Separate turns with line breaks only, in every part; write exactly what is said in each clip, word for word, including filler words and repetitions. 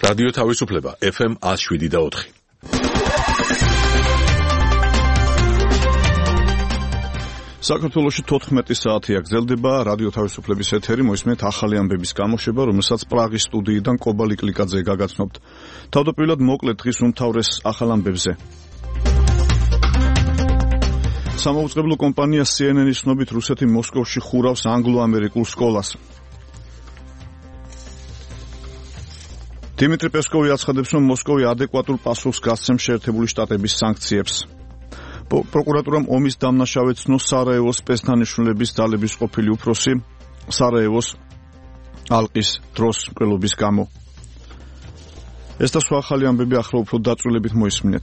რადიო თავისუფლება ეფ ემ one oh seven და four.
საქართველოში თოთხმეტი საათია გრძელდება რადიო თავისუფლების ეთერი, მოისმენთ ახალი ამბების გამოშვება, რომელსაც პრაღის სტუდიიდან კობალი კლიკაძე გაგაცნობთ. თავდაპირველად მოკლედ დღის უმთავრეს ახალ ამბებზე. სამაუწყებლო კომპანია სი ენ ენ-ის ცნობით რუსეთი მოსკოვში ხურავს ანგლო-ამერიკულ სკოლას. დიმიტრი პესკოვი აცხადებს, რომ მოსკოვი ადეკვატურ პასუხს გასცემს შეერთებული შტატების სანქციებს. პროკურატურამ ომის დამნაშავედ ცნო სარაევოს სპეცდანიშნულების ძალების ყოფილი უფროსი სარაევოს ალყის დროს მკვლელობის გამო. ეს და სხვა ახალი ამბები ახლა უფრო დაწვრილებით მოისმინეთ.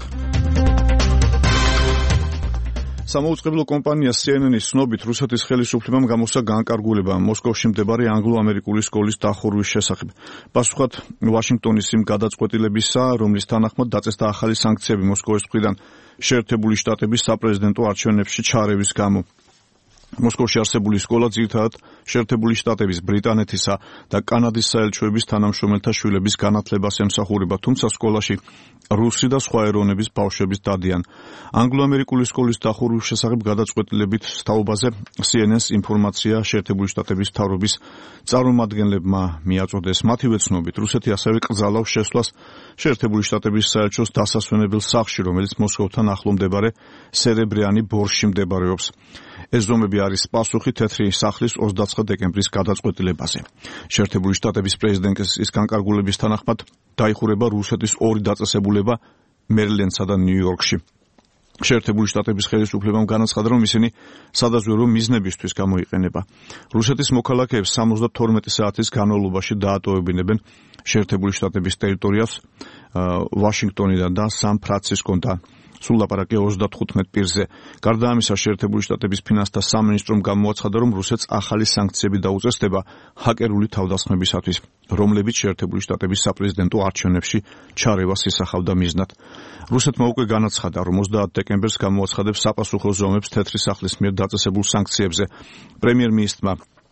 სამაუწყებლო კომპანია სი ენ ენ-ის ცნობით რუსეთის ხელისუფლებამ გამოსცა განკარგულება მოსკოვში მდებარე ანგლო-ამერიკული სკოლის დახურვის შესახებ. პასუხად ვაშინგტონის იმ გადაწყვეტილებისა, რომლის თანახმად დაწესდა ახალი სანქციები მოსკოვის მხრიდან შეერთებული შტატების საპრეზიდენტო არჩევნებში ჩარევის გამო. მოსკოვში არსებული სკოლა ძირითადად შეერთებული შტატების, ბრიტანეთისა და კანადის საელჩოების თანამშრომელთა შვილების განათლებას ემსახურება, თუმცა სკოლაში რუსი და სხვა ეროვნების ბავშვების დადიან. ანგლო-ამერიკული სკოლის დახურვის შესახებ გადაწყვეტილებით თაობაზე სი ენ ენ-ს ინფორმაცია შეერთებული შტატების მთავრობის წარმომადგენლებმა მიაწოდეს. მათივე ცნობით, რუსეთი ასევე კრძალავს შესვლას შეერთებული შტატების საელჩოს დასასვენებელ სახლში, რომელიც მოსკოვთან ახლო მდებარე სერებრიანი ბორშში მდებარეობს. ეს ზომები არის პასუხი თეთრი სახლის ოცდაცხრა დეკემბრის გადაწყვეტილებაზე. შეერთებული შტატების პრეზიდენტის განკარგულების თანახმად დაიხურება რუსეთის ორი დაწესებულება მერილენდსა და ნიუ-იორკში. შეერთებული შტატების ხელისუფლებამ განაცხადა, რომ ისინი სადაზვერვო მიზნებისთვის გამოიყენება. რუსეთის მოქალაქეებს სამოცდათორმეტი საათის განმავლობაში დაატოვებინებენ შეერთებული შტატების ტერიტორიას ვაშინგტონიდან და სან-ფრანცისკოდან. სულ ლაპარაკია ოცდათხუთმეტ პირზე. გარდა ამისა, შეერთებული შტატების ფინანსთა სამინისტრომ გამოაცხადა, რომ რუსეთს ახალი სანქციები დაუწესდება ჰაკერული თავდასხმებისათვის, რომლებიც შეერთებული შტატების საპრეზიდენტო არჩევნებში ჩარევას ისახავდა მიზნად. რუსეთმა უკვე განაცხადა, რომ ოცდაათ დეკემბერს გამოაცხადებს საპასუხო ზომებს თეთრი სახლის მიერ დაწესებულ სანქციებზე. პრემიერ-მინისტრმა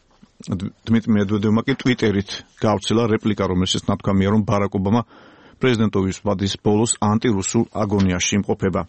დმიტრი მედვედევმა კი ტვიტერით გავრცელა რეპლიკა, რომელშიც ნათქვამია, რომ ბარაკ ობამა პრეზიდენტობის ვადის ბოლოს ანტირუსულ აგონიაში იმყოფება.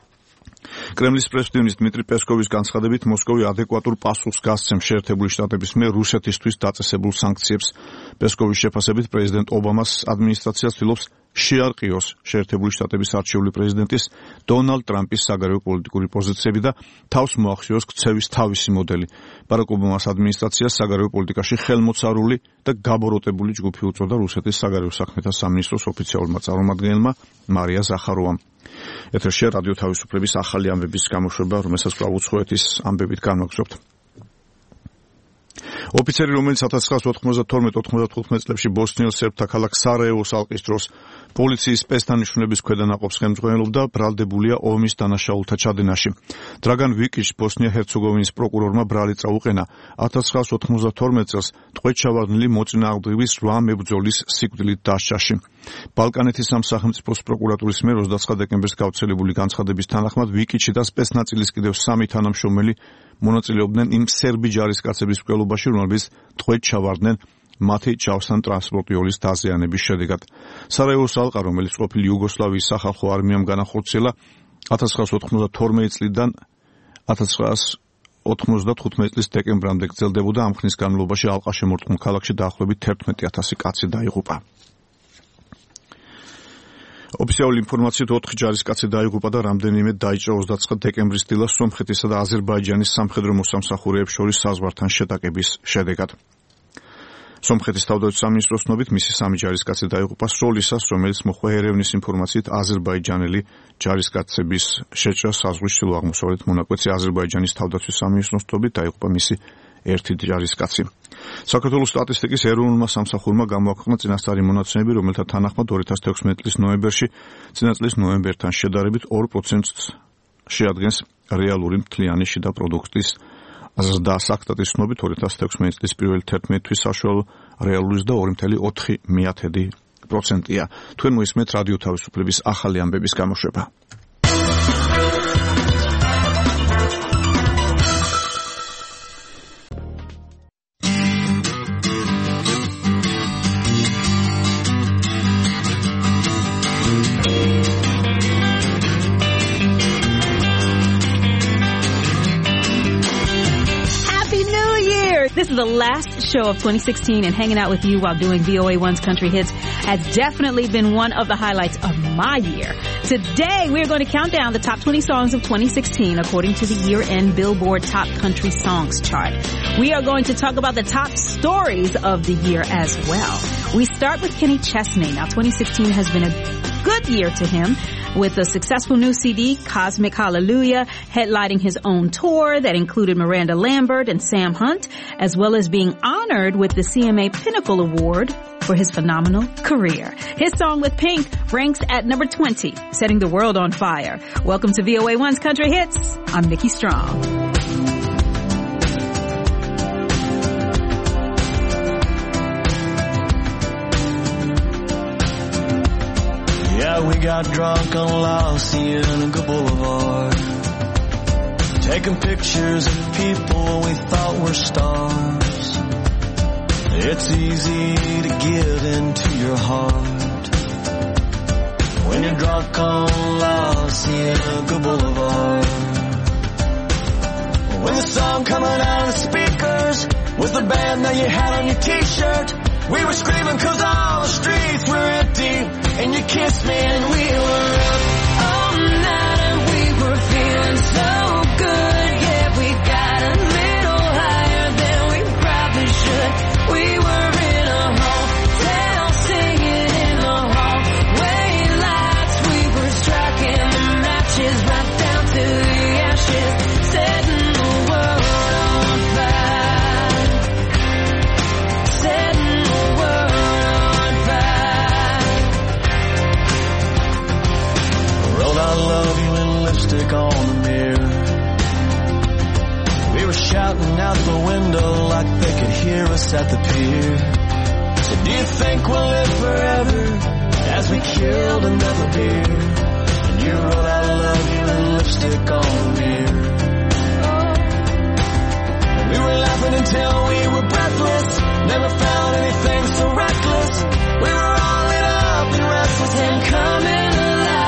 კრემლის პრესმდივნის დმიტრი პესკოვის განცხადებით, მოსკოვი ადეკვატურ პასუხს გასცემს შეერთებული შტატების მიერ რუსეთისთვის დაწესებულ სანქციებს. პესკოვის შეფასებით, პრეზიდენტ ობამას ადმინისტრაცია ცდილობს შეარყიოს შეერთებული შტატების არჩეული პრეზიდენტის დონალდ ტრამპის საგარეო პოლიტიკური პოზიციები და თავს მოახსოვოს ქცევის თავისი მოდელი. ბარაკ ობამას ადმინისტრაციას საგარეო პოლიტიკაში ხელმოცარული და გაბოროტებული ჯგუფი უწოდა რუსეთის საგარეო საქმეთა სამინისტროს ოფიციალურმა წარმომადგენელმა მარია ზახაროვამ. ეთერშია რადიო თავისუფლების ახალი ამბების გამოშვება, რომელსაც კვლავ-უცხოეთის ამბებით განვაგრძობთ. ოფიცერი, რომელიც ათას ცხრაასი ოთხმოცდათორმეტ ოთხმოცდათხუთმეტ წლებში ბოსნიელ სერბთა ქალაქ სარაევოს ალყის დროს პოლიციის სპეცდანიშნულების ქვედანაყოფს ხელმძღვანელობდა, ბრალდებულია ომის დანაშაულთა ჩადენაში. დრაგან ვიკიჩ ბოსნია-ჰერცეგოვინის პროკურორმა ბრალი წაუყენა ათას ცხრაასი ოთხმოცდათორმეტ წელს ტყვედ ჩავარდნილი მოწინააღმდეგის რვა მებრძოლის სიკვდილით დასჯაში. ბალკანეთის სამსახელმწიფოს პროკურატურის მიერ ოცდაცხრა დეკემბერს გავრცელებული განცხადების თანახმად ვიკიჩი და სპეცნაწილის კიდევ სამი თანამშრომელი მონაწილეობდნენ იმ სერბი ჯარისკაცების მკვლელობაში, რომლებიც ტყვედ ჩავარდნენ მათი ჯავსთან ტრანსპორტიოლის დაზიანების შედეგად. სარაევოს ალყა, რომელიც ყოფილი იუგოსლავიის სახალხო არმიამ განახორციელა ათას ცხრაასი ოთხმოცდათორმეტ წლიდან ათას ცხრაასი ოთხმოცდათხუთმეტ წლის დეკემბრამდე გრძელდებოდა. ამ ხნის განმავლობაში ალყა შემორტყმულ ქალაქში დაახლოებით თერთმეტი ათასი კაცი დაიღუპა. ოფიციალური ინფორმაციით ოთხი ჯარისკაცი დაიღუპა და რამდენიმე დაიჭრა ოცდაცხრა დეკემბრის დილას სომხეთისა და აზერბაიჯანის სამხედრო მოსამსახურეებს შორის საზღვართან შეტაკების შედეგად. სომხეთის თავდაცვის სამინისტროს ცნობით, მისი სამი ჯარისკაცი დაიღუპა სროლისას, რომელიც მოხდა ერევნის ინფორმაციით აზერბაიჯანელი ჯარისკაცების შეჭრა საზღვრის ჩრდილო-აღმოსავლეთ მონაკვეთზე. აზერბაიჯანის თავდაცვის სამინისტროს ცნობით დაიღუპა მისი ერთი ჯარისკაცი. საქართველოს სტატისტიკის ეროვნულმა სამსახურმა გამოაქვეყნა წინასწარი მონაცემები, რომელთა თანახმად ორი ათას თექვსმეტი წლის ნოემბერში წინა წლის ნოემბერთან შედარებით ორ პროცენტს შეადგენს რეალური მთლიანი შიდა პროდუქტის ზრდა. საქტატის ცნობით ორი ათას თექვსმეტი წლის პირველი თერთმეტი თვის საშუალო რეალური ზრდა ორი კoma ოთხი პროცენტია. თქვენ მოისმენთ რადიო თავისუფლების ახალი ამბების გამოშვება.
here. This is the last show of twenty sixteen, and hanging out with you while doing V O A one's Country Hits has definitely been one of the highlights of my year. Today, we're going to count down the top twenty songs of twenty sixteen according to the year-end Billboard Top Country Songs chart. We are going to talk about the top stories of the year as well. We start with Kenny Chesney. Now, twenty sixteen has been a good year to him, with a successful new C D, Cosmic Hallelujah, headlining his own tour that included Miranda Lambert and Sam Hunt, as well as being honored with the C M A Pinnacle Award for his phenomenal career. His song with Pink ranks at number twenty, setting the world on fire. Welcome to V O A one's Country Hits. I'm Nikki Strong.
Yeah, we got drunk on La Cienega Boulevard, taking pictures of people we thought were stars. It's easy to get into your heart when you're drunk on La Cienega Boulevard. When the song coming out of the speakers was the band that you had on your t-shirt, we were screaming cause all the streets were empty. And you kissed me and we were up all night and we were feeling so good. Yeah, we got a little higher than we probably should. We were in a hotel singing in the hallway lights. We were striking the matches right down to the ashes, setting the world on fire, setting the world on fire. Wrote I love you in lipstick on the mirror. We were shouting out the window like they could hear us at the pier. So do you think we'll live forever as we killed another beer? And you wrote I love you in lipstick on the mirror. And we were laughing until we were breathless, never found anything so reckless. We were all lit up and restless and coming alive.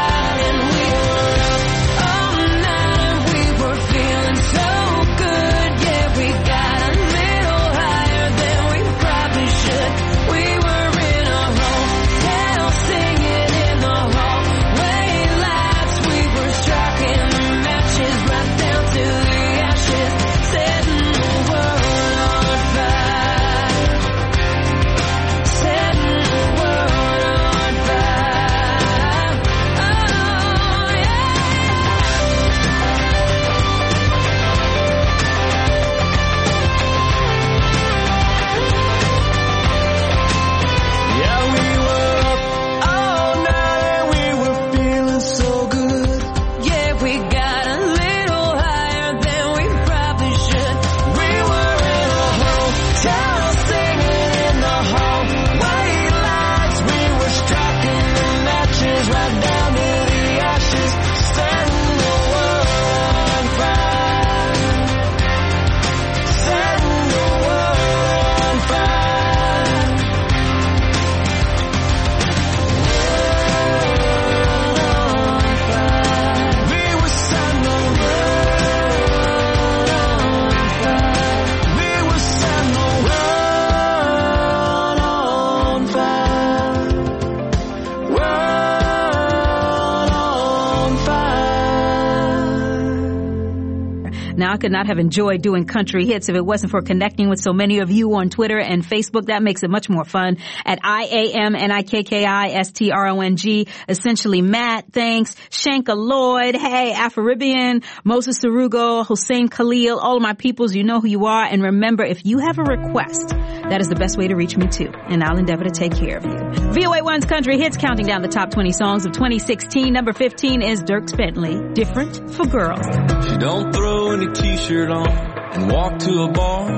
Now, I could not have enjoyed doing Country Hits if it wasn't for connecting with so many of you on Twitter and Facebook. That makes it much more fun. At I A M N I K K I S T R O N G, essentially Matt, thanks, Shanka Lloyd, hey, Afro-Caribbean, Moses Sarugo, Hussein Khalil, all of my peoples, you know who you are. And remember, if you have a request, that is the best way to reach me too. And I'll endeavor to take care of you. V O A one's Country Hits, counting down the top twenty songs of twenty sixteen. Number fifteen is Dierks Bentley, Different for Girls.
She don't throw any t-shirt on and walk to a bar.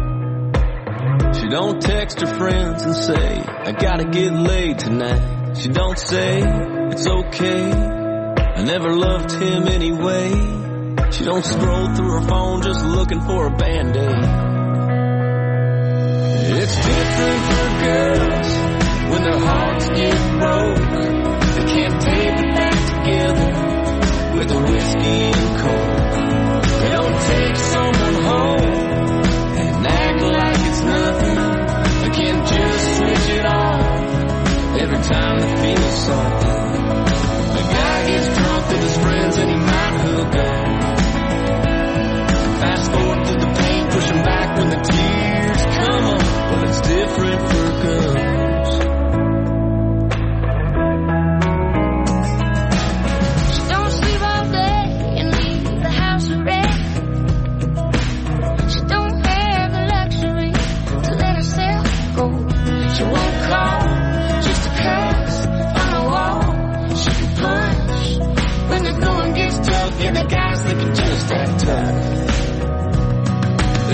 She don't text her friends and say, I gotta get laid tonight. She don't say, it's okay, I never loved him anyway. She don't scroll through her phone just looking for a Band-Aid. It's different for girls when their hearts get broke. They can't take it back together with a whiskey and coke. They don't take someone home and act like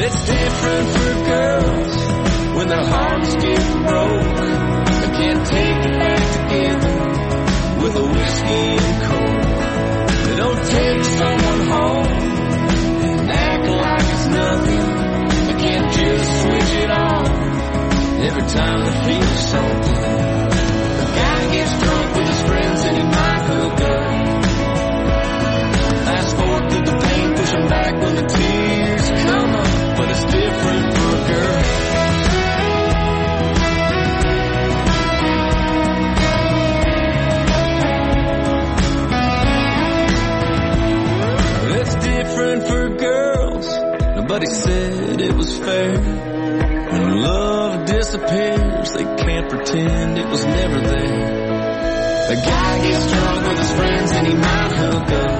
It's different for girls when their hearts get broke. They can't take it back together with a whiskey and coke. They don't take someone home and act like it's nothing. They can't just switch it on every time they feel something. The guy gets drunk with his friends and he might hook up. Fast forward through the pain, push him back when the tears come up. But it's different for a girl. It's different for girls. Nobody said it was fair. When love disappears, they can't pretend it was never there. The guy gets drunk with his friends and he might hook up.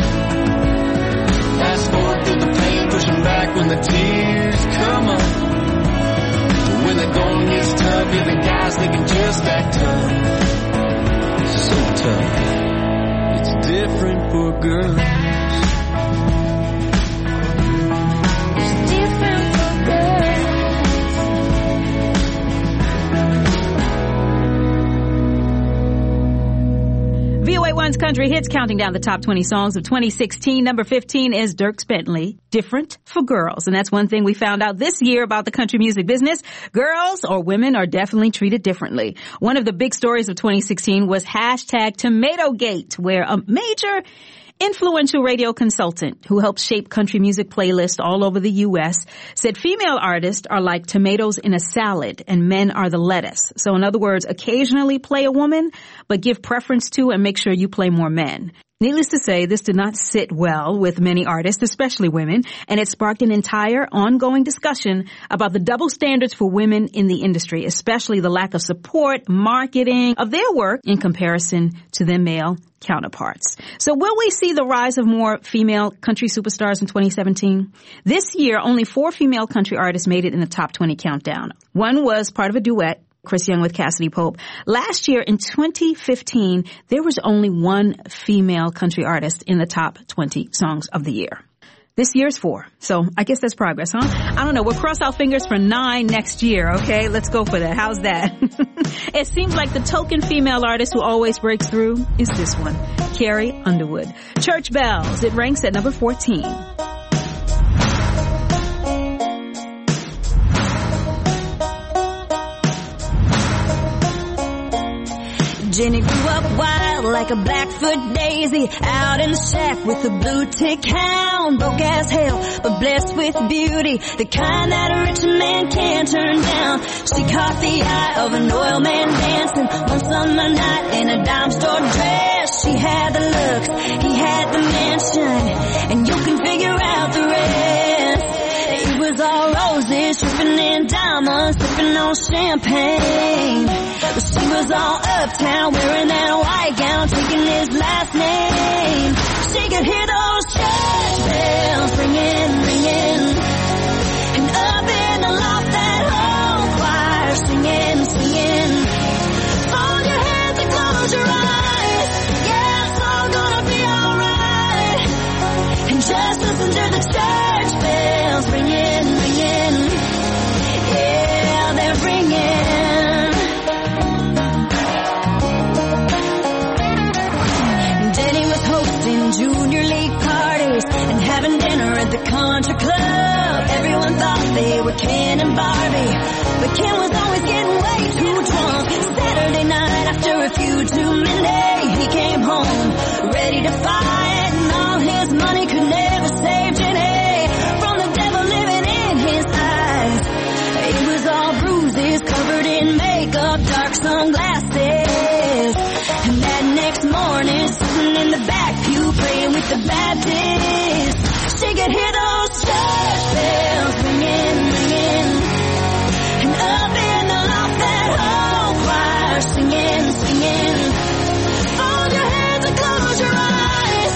Fast forward through the pain, pushing back when the tears come up. When the going gets tough, yeah, the guys they can just act tough. It's so tough. It's different for girls.
V O A one's Country Hits, counting down the top twenty songs of twenty sixteen. Number fifteen is Dierks Bentley, Different for Girls. And that's one thing we found out this year about the country music business. Girls or women are definitely treated differently. One of the big stories of twenty sixteen was hashtag TomatoGate, where a major influential radio consultant who helps shape country music playlists all over the U S said female artists are like tomatoes in a salad and men are the lettuce. So in other words, occasionally play a woman, but give preference to and make sure you play more men. Needless to say, this did not sit well with many artists, especially women, and it sparked an entire ongoing discussion about the double standards for women in the industry, especially the lack of support, marketing of their work in comparison to their male counterparts. So will we see the rise of more female country superstars in twenty seventeen? This year, only four female country artists made it in the top twenty countdown. One was part of a duet, Chris Young with Cassidy Pope. Last year in twenty fifteen, there was only one female country artist in the top twenty songs of the year. This year's four. So I guess that's progress, huh? I don't know. We'll cross our fingers for nine next year, okay? Let's go for that. How's that? It seems like the token female artist who always breaks through is this one, Carrie Underwood. Church Bells. It ranks at number fourteen.
Jenny grew up wild like a Blackfoot daisy, out in the shack with a blue tick hound, broke as hell, but blessed with beauty, the kind that a rich man can't turn down. She caught the eye of an oil man dancing one summer night in a dime store dress. She had the looks, he had the mansion, and you can figure out the rest. It was all roses, dripping in diamonds, sipping on champagne. But she was all uptown, wearing that white gown, taking his last name. She could hear those church bells ringing, ringing. And up in the loft, that whole choir singing, singing. Fold your hands and close your eyes. Yeah, it's all gonna be alright. And just listen to the church bells ringing, ringing. Yeah, they're ringing. Junior league parties and having dinner at the country club. Everyone thought they were Ken and Barbie, but Ken was always getting way too drunk. Saturday night after a few too many, he came home ready to fight, and all his money could never save Jenny from the devil living in his eyes. It was all bruises, covered in makeup, dark sunglasses, and that next morning, sitting in the back pew praying with the Baptists, she could hear those church bells ringing, ringing. And up in the loft, that whole choir singing, singing. Fold your hands and close your eyes.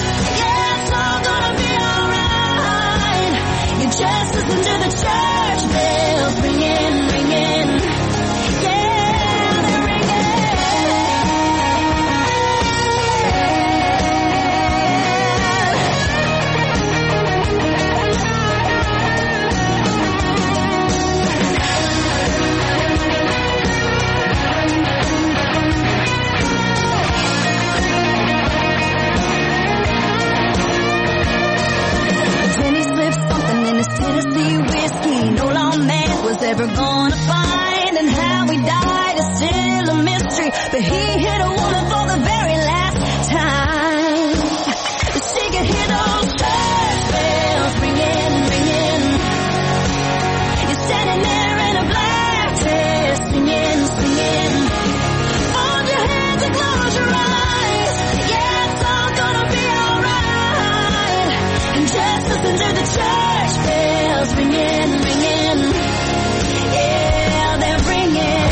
ever gonna find, and how he died is still a mystery, but he hit a woman for the very last time. She could hear those church bells ringing, ringing. You're standing there in a black dress, singing, singing. Fold your hands and close your eyes. Yeah, it's all gonna be alright. And just listen to the church bells ringing, ringing. Yeah, they're ringing.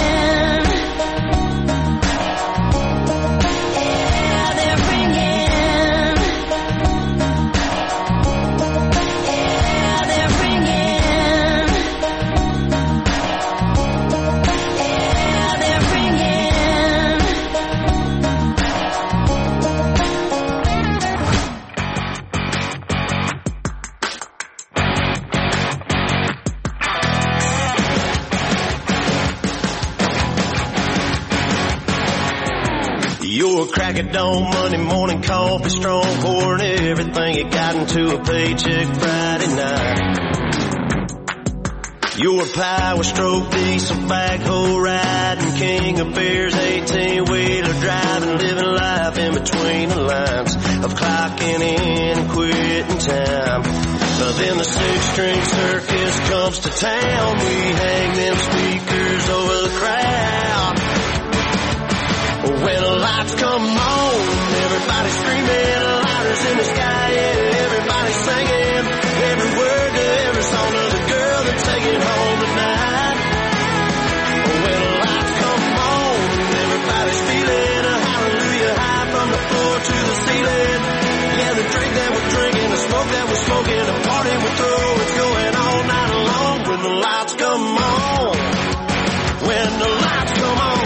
Yeah, they're ringing. Yeah, they're ringing. Yeah, they're ringing.
You're a crack at dawn, Monday morning coffee strong, pouring everything you got into a paycheck Friday night. You're a power stroke, diesel backhoe riding, king of beers, eighteen-wheeler driving, living life in between the lines of clocking in and quitting time. But then the six-string circus comes to town, we hang them speakers over the crowd. When the lights come on, everybody screaming, lighters in the sky, yeah, everybody singing, every word to every song of the girl they're taking home tonight. When the lights come on, everybody's feeling a hallelujah high from the floor to the ceiling. Yeah, the drink that we're drinking, the smoke that we're smoking, the party we throw, it's going all night long. When the lights come on, when the lights come on.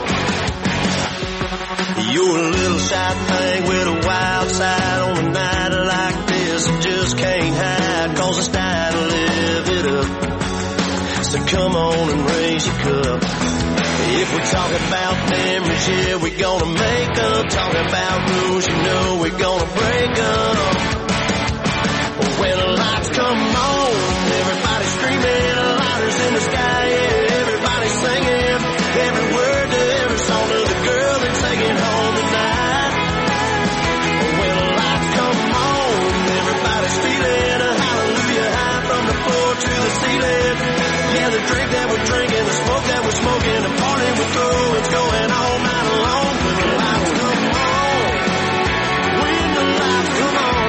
You're a little shy thing with a wild side on a night like this. You just can't hide, cause it's time to live it up. So come on and raise your cup. If we're talking about memories, yeah, we're gonna make them. Talking about rules, you know we're gonna break them. When the lights come on, everybody's screaming, lighters in the sky, yeah, everybody's singing, every word to every song of the girl they're taking home tonight. When the lights come on, everybody's feeling a hallelujah high from the floor to the ceiling. Yeah, the drink that we're drinking, the smoke that we're smoking, the party we throw, it's going all night long. When the lights come on, when the lights come on.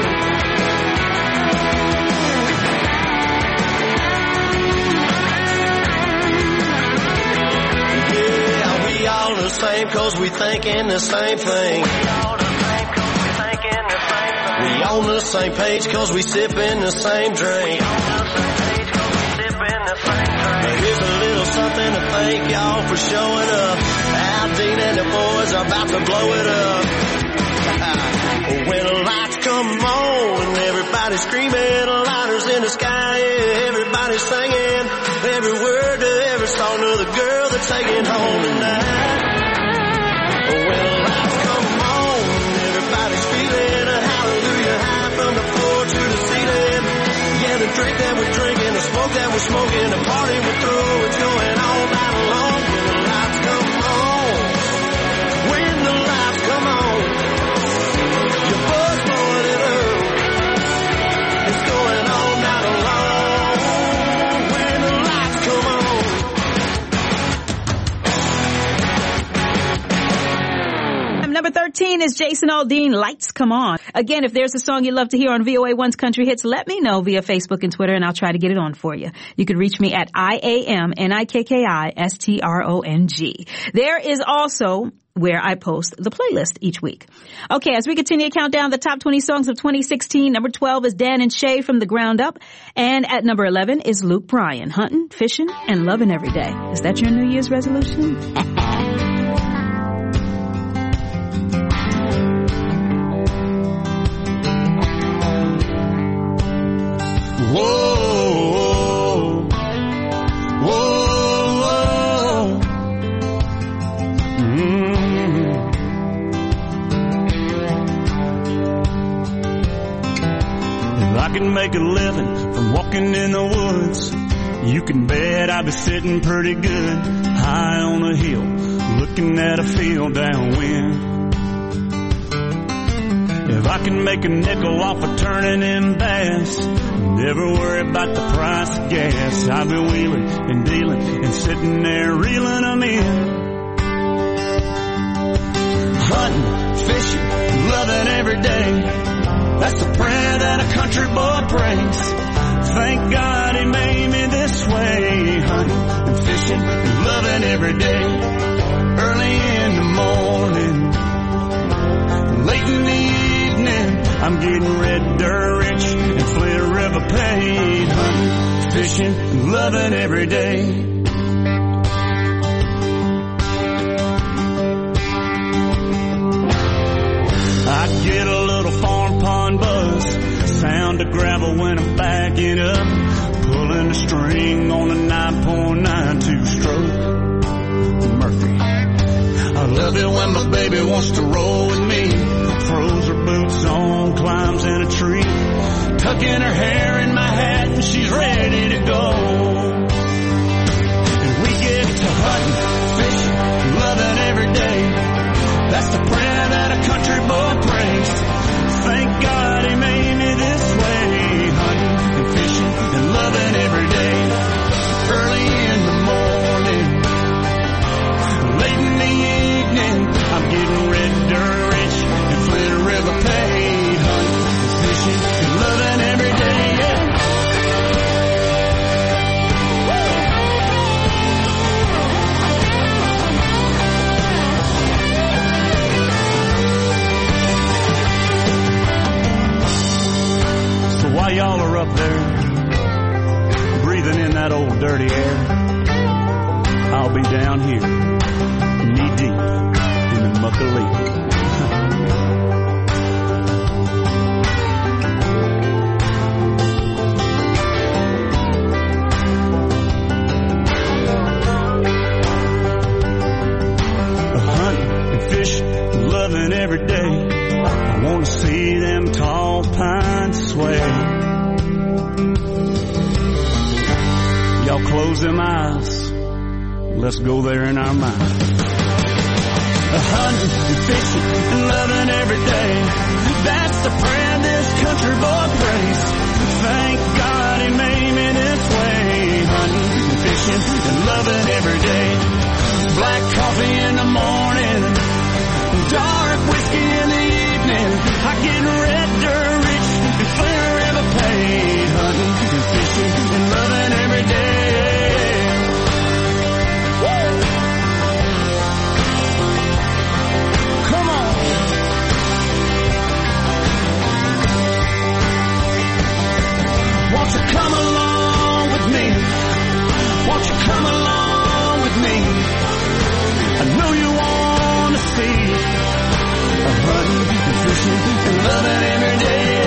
Yeah, we all the same cause we thinking the same thing. We all the same cause we thinking the same thing. We on the same page cause we sipping the same drink. We on the same page cause we sipping the same drink. But here's a little something to thank y'all for showing up. Al Dean and the boys are about to blow it up. When the lights come on and everybody's screaming, lighters in the sky, yeah, everybody's singing, every word to every song of the girl they're taking home tonight. When the lights come on, everybody's feeling a hallelujah high from the floor to the ceiling. Yeah, the drink that we're drinking, the smoke that we're smoking, the party we throw, it's going all night long. When the lights come on, when the lights come on, your buzz blowing it up, it's going all night long. When the lights come on.
Number thirteen is Jason Aldean, Lights Come On. Again, if there's a song you'd love to hear on V O A one's Country Hits, let me know via Facebook and Twitter, and I'll try to get it on for you. You can reach me at I A M N I K K I S T R O N G. There is also where I post the playlist each week. Okay, as we continue to count down the top twenty songs of twenty sixteen, number twelve is Dan and Shay from The Ground Up. And at number eleven is Luke Bryan, Hunting, Fishing, and Loving Every Day. Is that your New Year's resolution?
Whoa, whoa, whoa. Mm-hmm. If I can make a living from walking in the woods,
You can bet I'd be sitting pretty good high on a hill, looking at a field downwind. If I can make a nickel off of turning in bass, never worry about the price of gas. I've been wheeling and dealing and sitting there reeling them in. Hunting, fishing, loving every day. That's the prayer that a country boy prays. Thank God he made me this way. Hunting and fishing and loving every day. Early in the morning, late in the evening, I'm getting red dirt rich and Flint River paid. Hunting, fishing and loving every day. I get a little farm pond buzz, sound of gravel when I'm backing up, pulling the string on a nine point nine two stroke Mercury. I love it when my baby wants to roll with me, throws her boots on, climbs in a tree, tucking her hair in my hat and she's ready to go. And we get to hunting, fishing, loving every day. That's the prayer that a country boy prays. Thank God he made me this way. Hunting and fishing and loving every day. Early in the morning, late in the evening, I'm getting red dirt rich and Flint River paid. Hunting and fishing and loving every day, yeah. While y'all are up there, breathing in that old dirty air, I'll be down here, knee deep in the muckalee. Hunting and fishing, loving every day. I want to see them tall pines sway. Y'all close them eyes. Let's go there in our mind. A hunting and fishing and loving every day. That's the prayer this country boy prays. Thank God he made me this way. Hunting and fishing and loving every day. Black coffee in the morning, dark whiskey in the evening. I get red dirt rich and Flint River paid. Hunting and fishing and loving every day. Woo! Come on. Won't you come along with me? Won't you come along with me? I know you want to see a hunting and fishing and loving every day.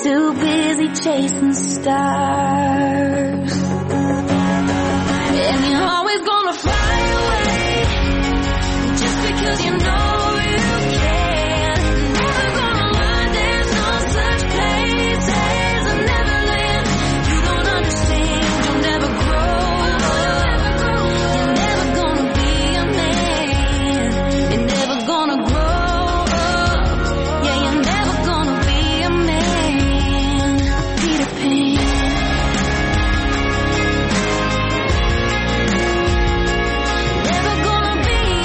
too busy chasing stars. And you're always gonna fly away just because you know you can. Never gonna learn there's no such place as a Neverland. You don't understand, you'll never grow up. You're never gonna be a man. You're never gonna grow up. Yeah, you're never gonna be a man. Peter Pan. Never gonna be a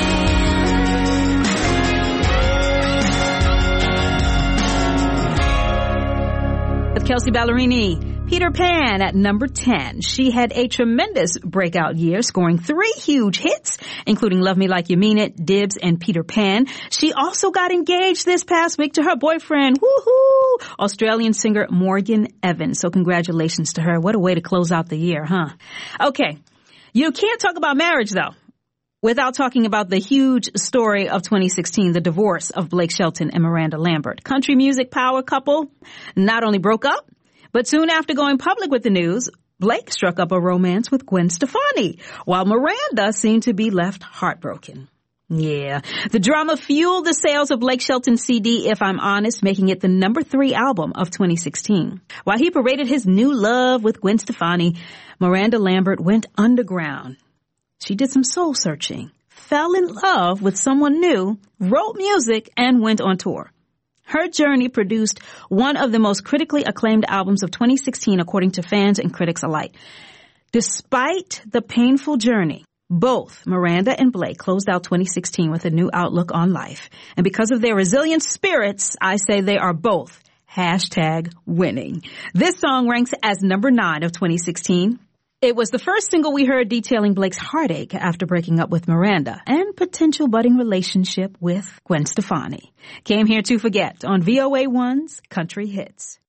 man.
With Kelsey Ballerini, Peter Pan at number ten. She had a tremendous breakout year, scoring three huge hits, including Love Me Like You Mean It, Dibs, and Peter Pan. She also got engaged this past week to her boyfriend, woohoo, Australian singer Morgan Evans. So congratulations to her. What a way to close out the year, huh? Okay. You can't talk about marriage, though, without talking about the huge story of twenty sixteen, the divorce of Blake Shelton and Miranda Lambert. Country music power couple not only broke up, but soon after going public with the news, Blake struck up a romance with Gwen Stefani, while Miranda seemed to be left heartbroken. Yeah, the drama fueled the sales of Blake Shelton's C D, If I'm Honest, making it the number three album of twenty sixteen. While he paraded his new love with Gwen Stefani, Miranda Lambert went underground. She did some soul searching, fell in love with someone new, wrote music, and went on tour. Her journey produced one of the most critically acclaimed albums of twenty sixteen, according to fans and critics alike. Despite the painful journey, both Miranda and Blake closed out twenty sixteen with a new outlook on life. And because of their resilient spirits, I say they are both hashtag winning. This song ranks as number nine of twenty sixteen. It was the first single we heard detailing Blake's heartache after breaking up with Miranda and potential budding relationship with Gwen Stefani. Came Here to Forget on V O A one's Country Hits.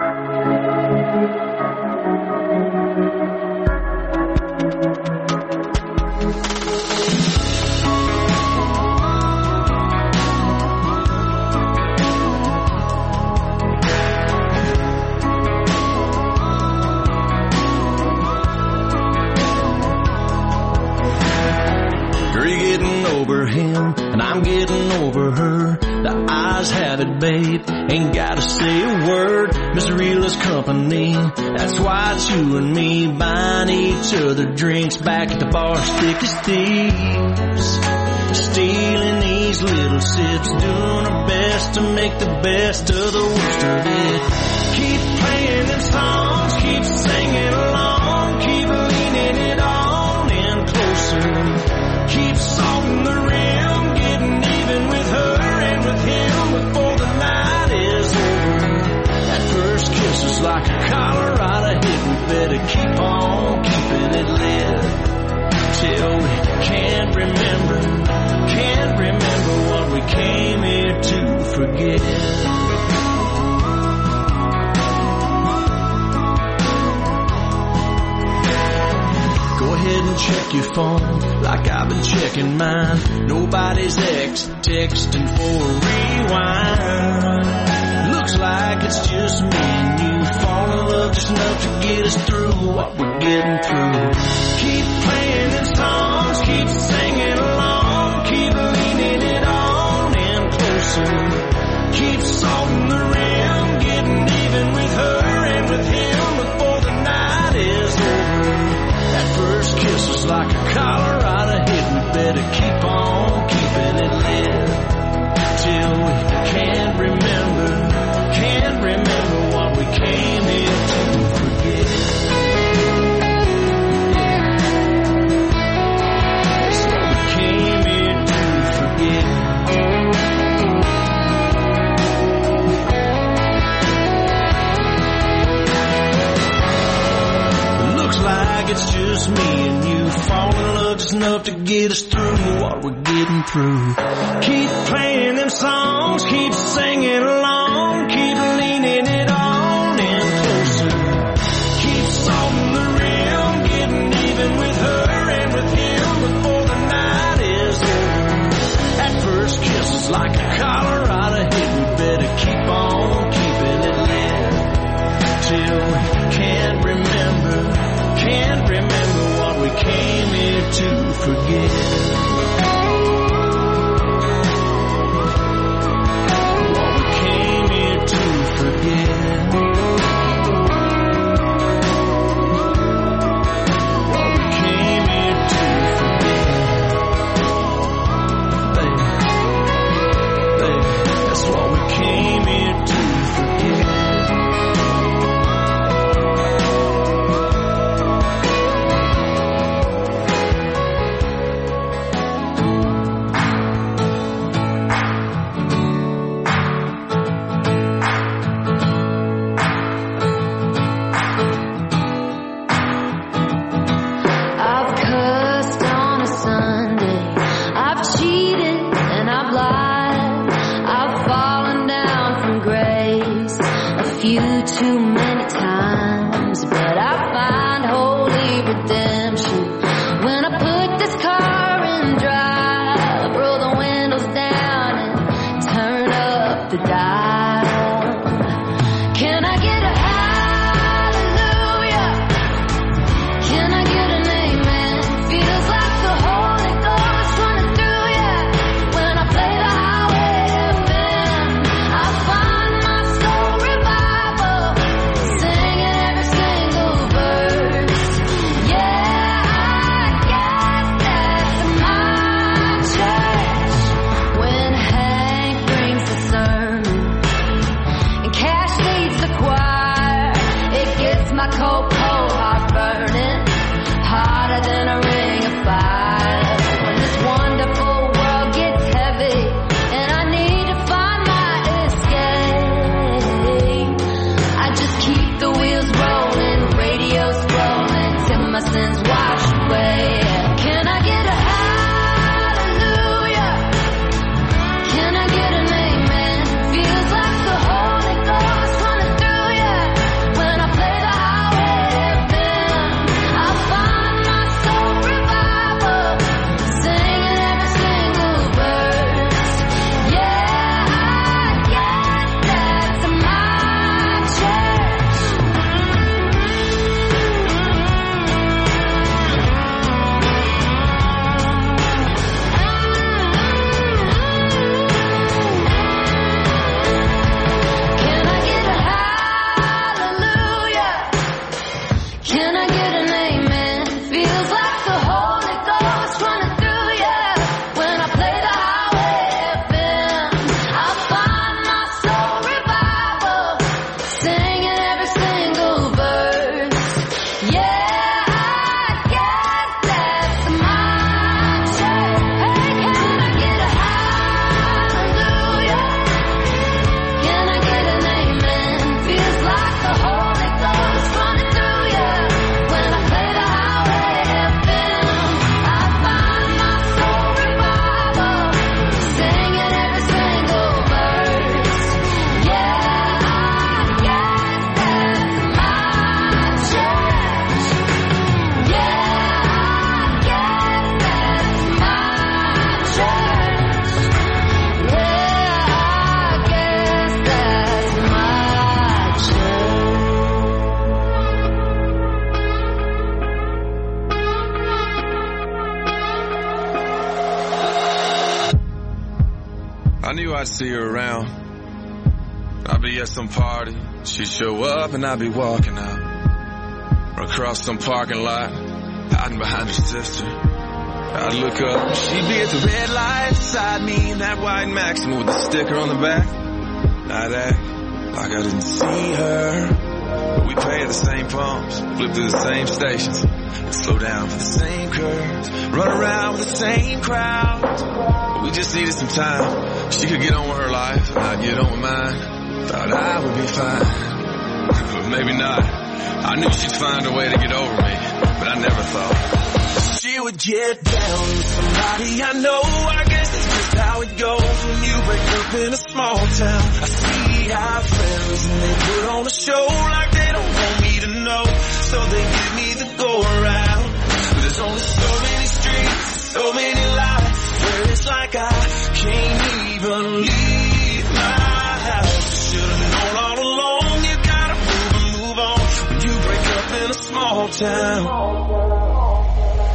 Over him, and I'm getting over her. The eyes have it, babe. Ain't gotta say a word. Mister Realist Company. That's why it's you and me buying each other drinks back at the bar, thick as thieves. Stealing these little sips, doing our best to make the best of the worst of it. Keep playing them songs, keep singing along, keep leaning it on in closer. Keep salting the rim, getting even with her and with him before the night is over. That first kiss is like a Colorado hit. We better keep on keeping it lit till we can't remember, can't remember what we came here to forget. Go ahead and check your phone like I've been checking mine. Nobody's ex texting for a rewind. Looks like it's just me and you. Fall in love just enough to get us through what we're getting through. Keep playing them songs, keep singing along, keep leaning it on in closer. Keep salting the rim, getting even with her and with him before the night is over. That first kiss was like a Colorado hit. We better keep on keeping it lit till we can't remember, can't remember what we came here to forget. It's what we came here to forget. Like it's just me and you. Fall in love just enough to get us through what we're getting through. Keep playing them songs, keep singing along, keep leaning it on in closer. Keep salting the rim, getting even with her and with him before the night is over. That first kiss is like a Colorado hit. We better keep on keeping it lit came here to forget. What we came here to forget. What we came here to forget. Baby, baby, that's what we came here to forget.
Too many times, but I find holy redemption when I put this car in drive, roll the windows down and turn up the dial. Can I get a hallelujah? Can I get an amen? Feels like the Holy Ghost running through ya when I play the highway F M. I find my soul revival. My cold, cold heart burning harder than a ring of fire. When this wonderful world gets heavy and I need to find my escape, I just keep the wheels rolling, radio scrolling till my sins wash away. Can I get a hallelujah? Can I get an amen? Feels like the Holy Ghost running through ya when I play the
I knew I'd see her around. I'd be at some party, she'd show up and I'd be walking out. Or across some parking lot, hiding behind her sister. I'd look up, she'd be at the red light beside me in that white Maxima with the sticker on the back. I'd act like I didn't see her. But we pay at the same pumps, flip through the same stations, slow down for the same curves, run around with the same crowds. But we just needed some time. She could get on with her life, and I'd get on with mine. Thought I would be fine, but maybe not. I knew she'd find a way to get over me, but I never thought she would get down with somebody I know. I guess that's just how it goes when you break up in a small town. I see our friends and they put on a show like they don't want me to know, so they give me the go around. But there's only so many streets, so many lights, where it's like I can't even leave my house. Should've known all along, you gotta move and move on when you break up in a small town.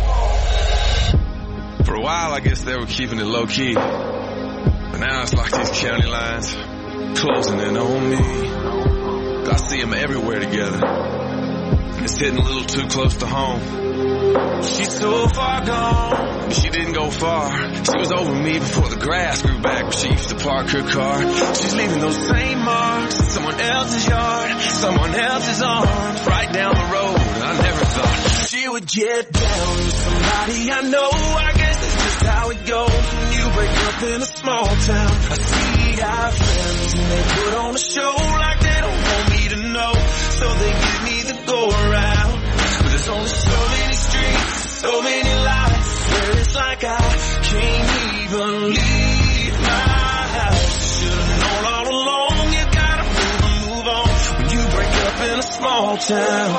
I guess they were keeping it low-key. But now it's like these county lines closing in on me. I see them everywhere together. And it's hitting a little too close to home. She's so far gone, but she didn't go far. She was over me before the grass grew back where she used to park her car. She's leaving those same marks in someone else's yard, someone else's arms, right down the road. I never thought she would get down with somebody I know. I guess that's just how it goes when you break up in a small town. I see our friends and they put on a show like they don't want me to know, so they give me the go around. But there's only so many streets, so many lights, where it's like I can't even leave my house. Should've known all along you gotta move and move on when you break up in a small town.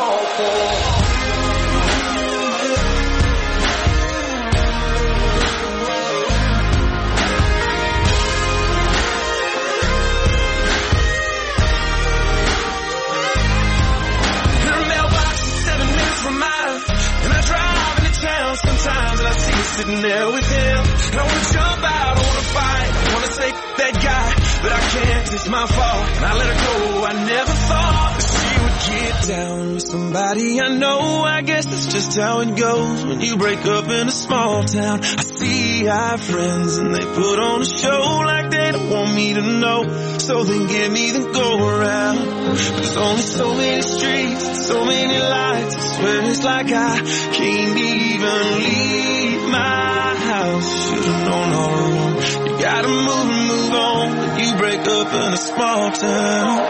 Sometimes and I see you sitting there with him, and I wanna jump out, I wanna fight, I wanna say that guy, but I can't, it's my fault, and I let her go. I never thought that she would get down with somebody I know. I guess that's just how it goes when you break up in a small town. I see our friends and they put on a show like they don't want me to know, so they give me the go around. But there's only so many streets, so many lights, I swear it's like I can't even leave my house. Should've known all along you gotta move and move on when you break up in a small town.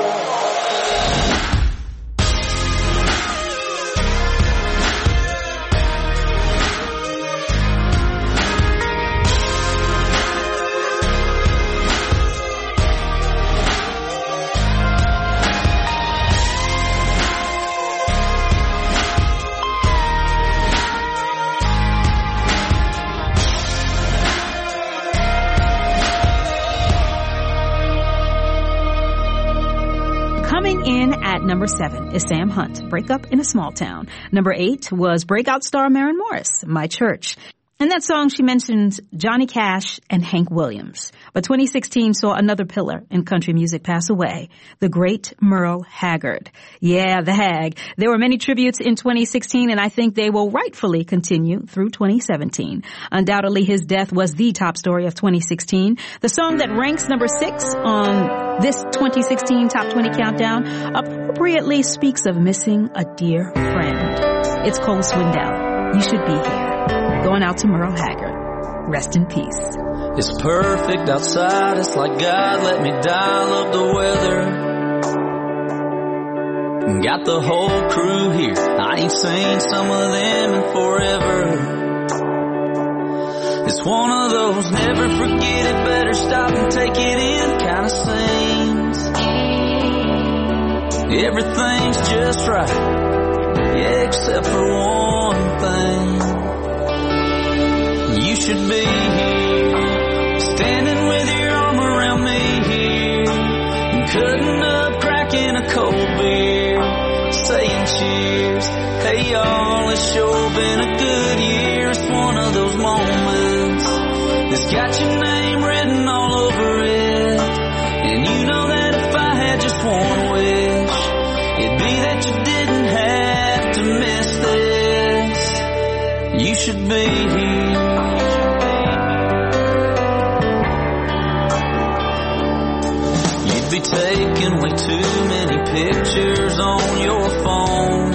Number seven is Sam Hunt, Break Up in a Small Town. Number eight was breakout star Maren Morris, My Church. In that song, she mentions Johnny Cash and Hank Williams. But twenty sixteen saw another pillar in country music pass away, the great Merle Haggard. Yeah, the Hag. There were many tributes in twenty sixteen, and I think they will rightfully continue through twenty seventeen. Undoubtedly, his death was the top story of twenty sixteen. The song that ranks number six on this twenty sixteen Top twenty Countdown appropriately speaks of missing a dear friend. It's Cole Swindell. You Should Be Here. Going out to Merle Haggard. Rest in peace.
It's perfect outside. It's like God let me dial up the weather. Got the whole crew here. I ain't seen some of them in forever. It's one of those never forget it, better stop and take it in kind of scenes. Everything's just right, yeah, except for one thing. You should be here, standing with your arm around me here, and cutting up, cracking a cold beer, saying cheers. Hey y'all, it's sure been a good year. It's one of those moments that's got your name written all over it, and you know that if I had just one wish, it'd be that you didn't have to miss this. You should be here. Be taking way too many pictures on your phone,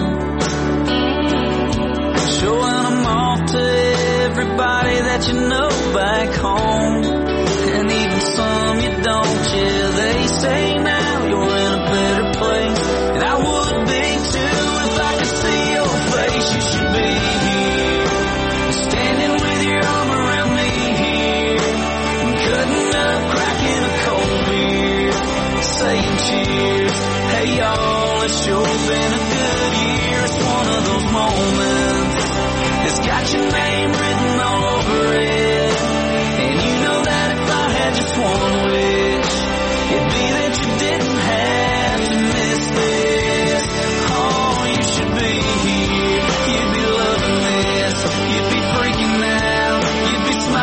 showing them off to everybody that you know back home, and even some you don't. Yeah, they say now you're in a better place, and I would be too if I could see your face. You should be here, standing with your arm around me here, cutting up, cracking a cold beer, saying cheers. Hey y'all, it's sure been a good year. It's one of those moments that's got your name written all over it, and you know that if I had just one wish, it'd be that you didn't have to miss this. Oh, you should be here, you'd be loving this, you'd be freaking out, you'd be smiling.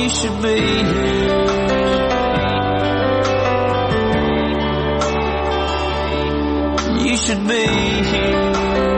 you should be here. You should be here.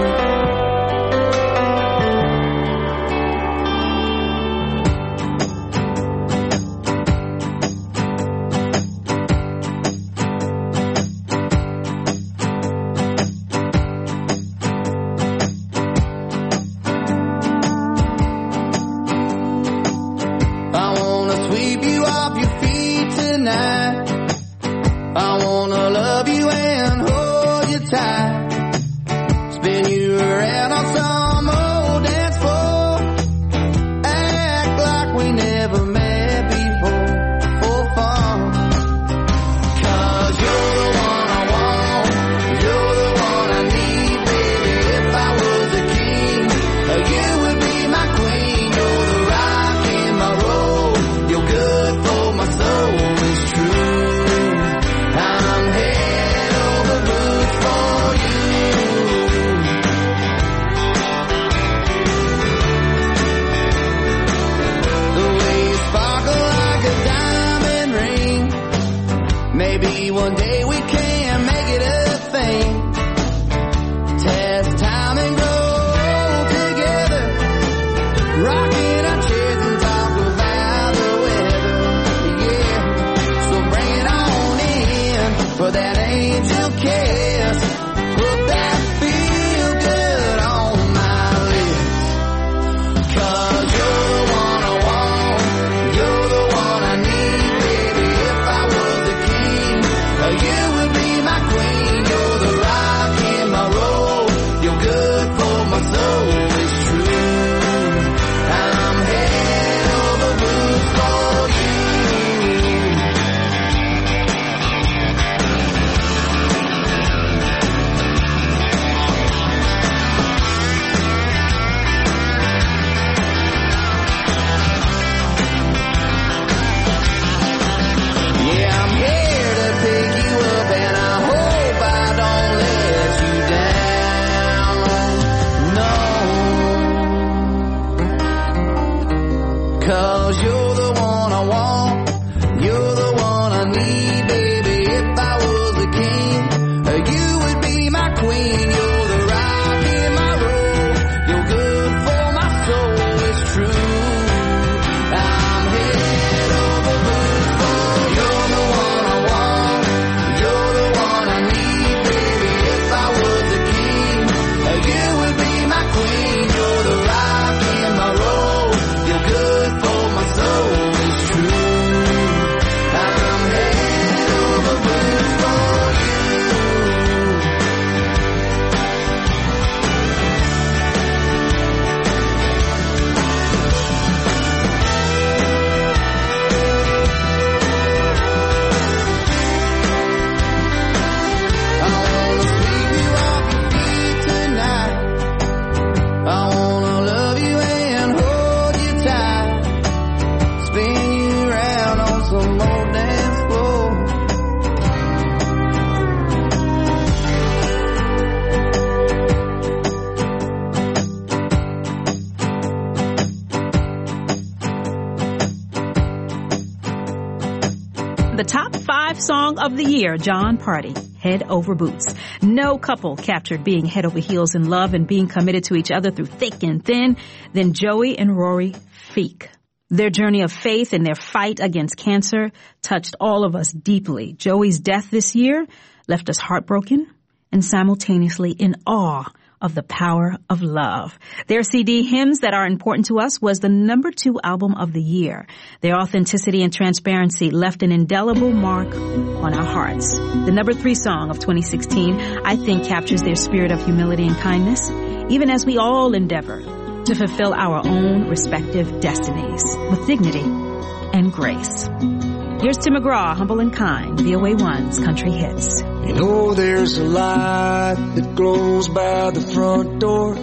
The top five song of the year, Jon Pardi, Head Over Boots. No couple captured being head over heels in love and being committed to each other through thick and thin than Joey and Rory Feek. Their journey of faith and their fight against cancer touched all of us deeply. Joey's death this year left us heartbroken and simultaneously in awe of the power of love. Their C D, Hymns That Are Important to Us, was the number two album of the year. Their authenticity and transparency left an indelible mark on our hearts. The number three song of twenty sixteen, I think, captures their spirit of humility and kindness, even as we all endeavor to fulfill our own respective destinies with dignity and grace. Here's Tim McGraw, Humble and Kind, V O A one's Country Hits.
You know there's a light that glows by the front door.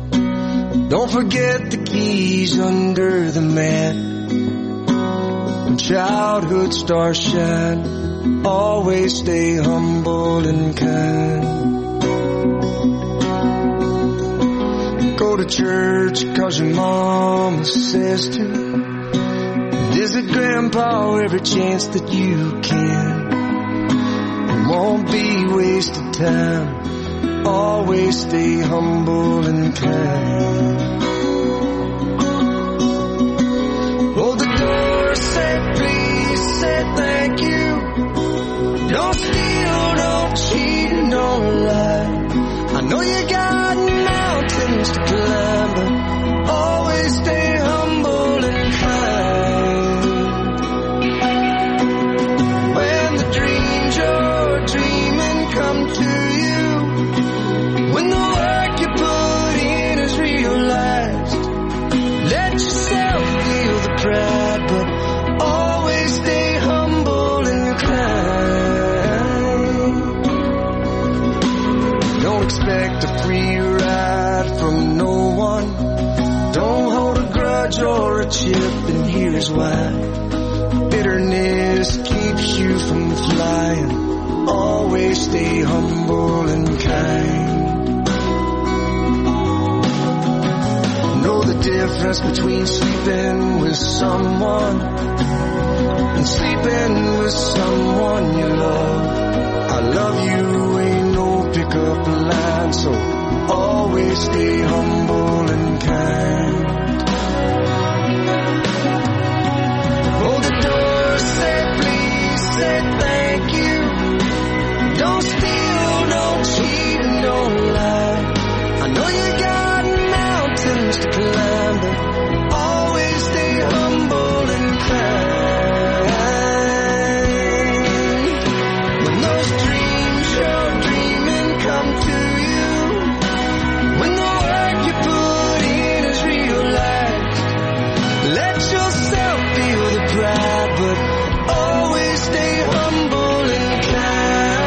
Don't forget the keys under the mat. When childhood stars shine, always stay humble and kind. Go to church 'cause your mama says to. Visit Grandpa every chance that you can. It won't be wasted time. Always stay humble and kind. Hold the door, say please, say thank you. Don't steal, don't cheat, and don't lie. I know you got mountains to climb, but always stay humble and kind. When the dreams you're dreaming come to you, when the work you put in is realized, let yourself feel the pride, but always stay humble and kind. Don't expect a free ride from no one. Don't hold a grudge or a chip, and here's why. Bitterness keeps you from flying. Always stay humble and kind. Know the difference between sleeping with someone and sleeping with someone you love. I love you ain't no pickup line, so always stay humble and kind. Hold the door, say please, say thank you. Don't steal, don't cheat, and don't lie. I know you got mountains to climb, but always stay humble and kind. When those dreams you're dreaming come to you, when the work you put in is realized, let yourself feel the pride, but always stay humble and kind.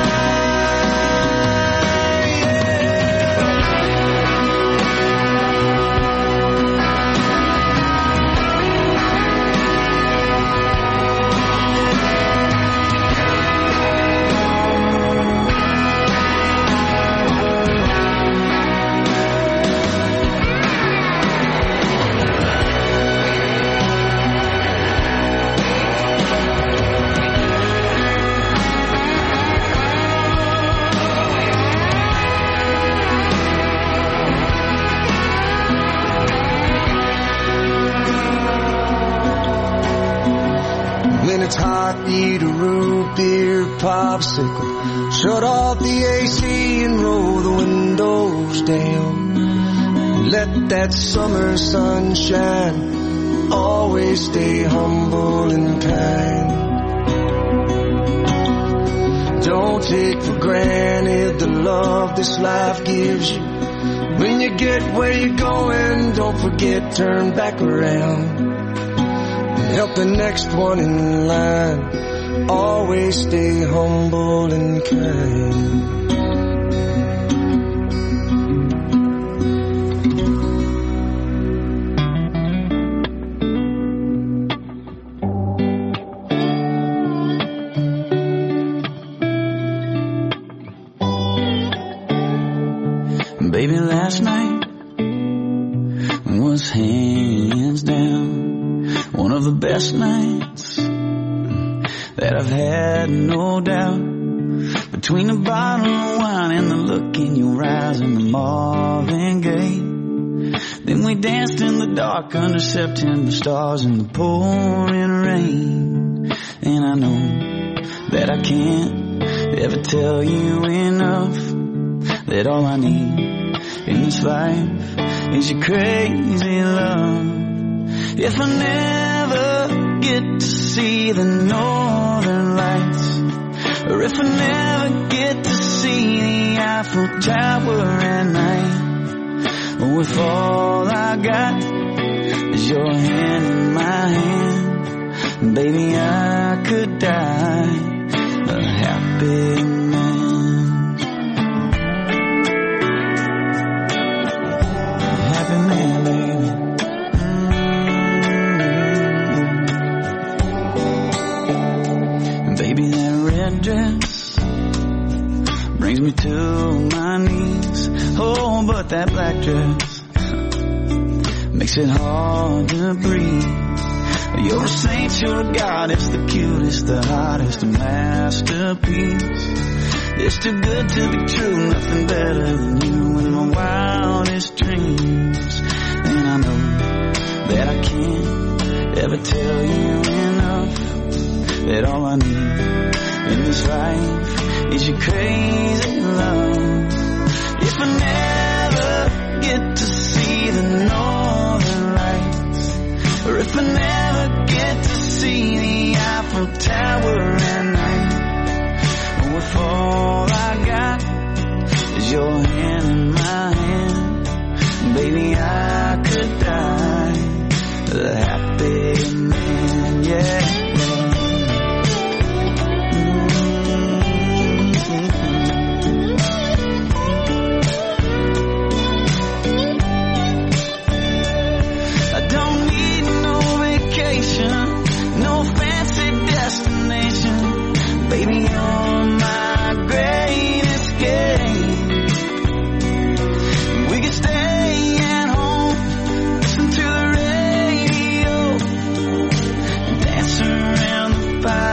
When it's hot, eat a root beer popsicle. Shut off the A C and roll the windows down. Let that summer sun shine. Always stay humble and kind. Don't take for granted the love this life gives you. When you get where you're going, don't forget, turn back around. Help the next one in line. Always stay humble and kind.
Baby, last night was hands down one of the best nights that I've had, no doubt. Between a bottle of wine and the look in your eyes and the Marvin Gaye, then we danced in the dark under September stars in the pouring rain. And I know that I can't ever tell you enough that all I need in this life is your crazy love. If I never get to see the northern lights, or if I never get to see the Eiffel Tower at night, or if all I got is your hand in my hand, baby, I could die a happy man. Happy man, baby. Baby, that red dress brings me to my knees. Oh, but that black dress makes it hard to breathe. You're a saint, you're a goddess, the cutest, the hottest, a masterpiece. It's too good to be true, nothing better than you in my wildest dreams. And I know that I can't ever tell you enough, that all I need in this life is your crazy love. If I never get to see the northern lights, or if I never get to see the Eiffel Tower at night, or if all I got is your hand in my hand, baby, I could die a happy man, yeah. No fancy destination, baby, you're my greatest game. We can stay at home, listen to the radio, dance around the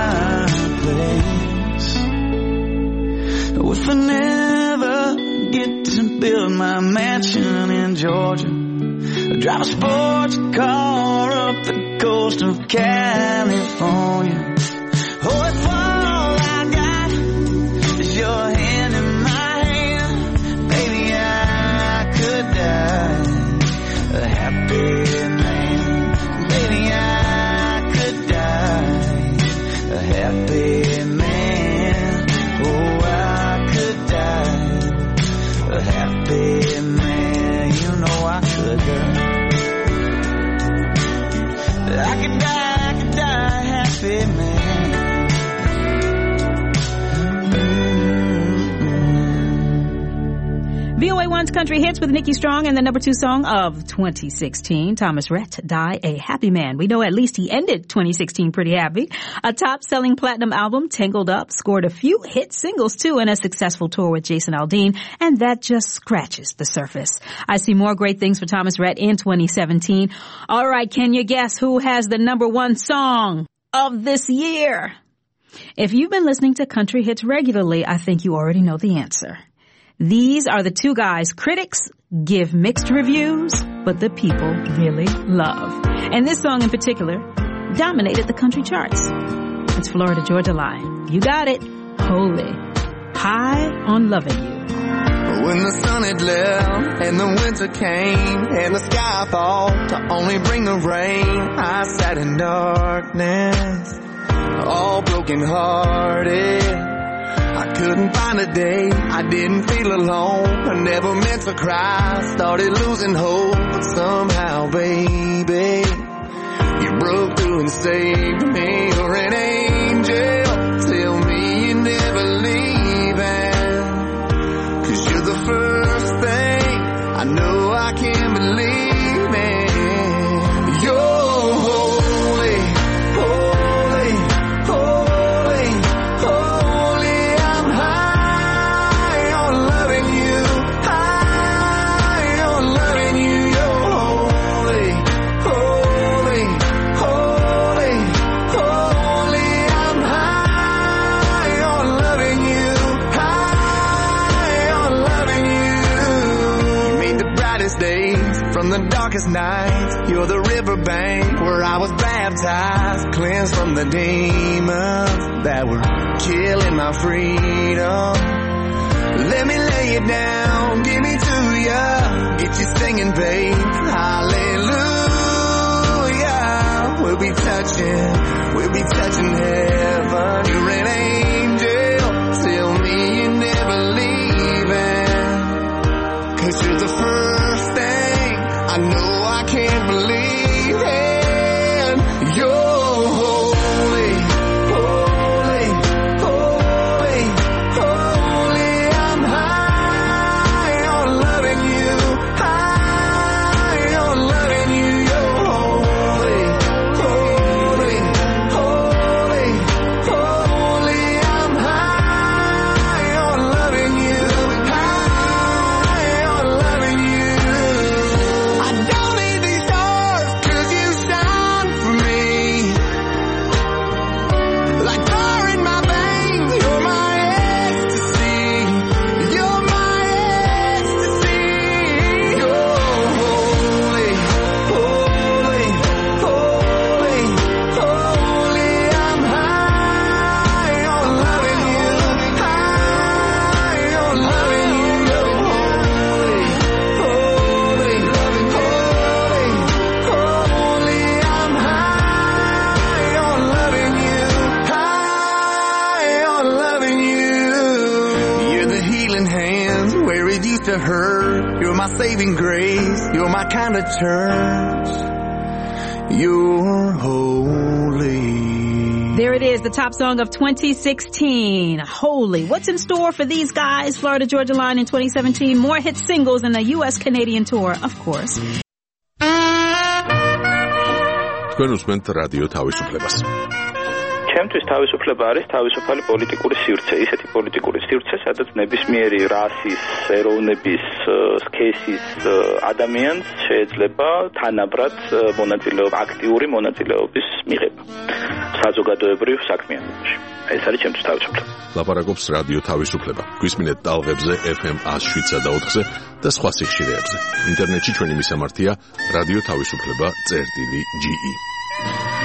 fireplace. If I never get to build my mansion in Georgia, drive a sports car up the coast of California. Oh, if all I got is your hand in my hand, baby, I could die a happy man. Baby, I could die a happy man. Oh, I could die a happy man. You know I could die. I could die, I could die happy, man.
V O A one's Country Hits with Nikki Strong and the number two song of twenty sixteen, Thomas Rhett, Die a Happy Man. We know at least he ended twenty sixteen pretty happy. A top-selling platinum album, Tangled Up, scored a few hit singles too, and a successful tour with Jason Aldean, and that just scratches the surface. I see more great things for Thomas Rhett in twenty seventeen. All right, can you guess who has the number one song of this year? If you've been listening to Country Hits regularly, I think you already know the answer. These are the two guys critics give mixed reviews, but the people really love. And this song in particular dominated the country charts. It's Florida Georgia Line. You got it. Holy. High on Loving You.
When the sun had left and the winter came and the sky thought to only bring the rain, I sat in darkness, all broken hearted. I couldn't find a day, I didn't feel alone, I never meant to cry, started losing hope, but somehow, baby, you broke through and saved me. You're an angel, tell me you're never leaving, 'cause you're the first thing I know I can believe in. You're holy, holy, holy, holy. I'm high on loving you, high on loving you. You're holy, holy, holy, holy. I'm high on loving you, high on loving you. You made the brightest days from the darkest nights. You're the riverbank where I was baptized, cleansed from the demons that were killing my freedom. Let me lay it down, give me to ya, get you singing, babe, hallelujah. We'll be touching, we'll be touching heaven. You're an angel, tell me you're never leaving, 'cause you're the first thing I know I can't believe in. You're holy, holy, holy, holy. I'm high on loving you, high on loving you. You're holy, holy, holy,
to hurt. You're my saving grace. You're my kind of church. You're holy.
There it is, the top song of twenty sixteen, Holy. What's in store for these guys? Florida Georgia Line in twenty seventeen, more hit singles and a U S Canadian tour, of course.
თქვენ უსმენთ რადიო თავისუფლებას.
ჩემთვის თავისუფლება არის თავისუფალი პოლიტიკური სივრცე, ისეთი პოლიტიკური სივრცე, სადაც ნებისმიერი რასის, ეროვნების, სქესის ადამიანს შეიძლება თანაბრად მონაწილეობა, აქტიური მონაწილეობის მიღება საზოგადოებრივ საქმიანობაში. ეს არის ჩემთვის თავისუფლება.
ლაპარაკობს რადიო თავისუფლება. გვისმინეთ ტალღებზე ეფ ემ one oh seven point four-ზე და სხვა სიხშირეებზე. ინტერნეტში ჩვენი მისამართია რადიო თავისუფლება წერტილი ჯი ი.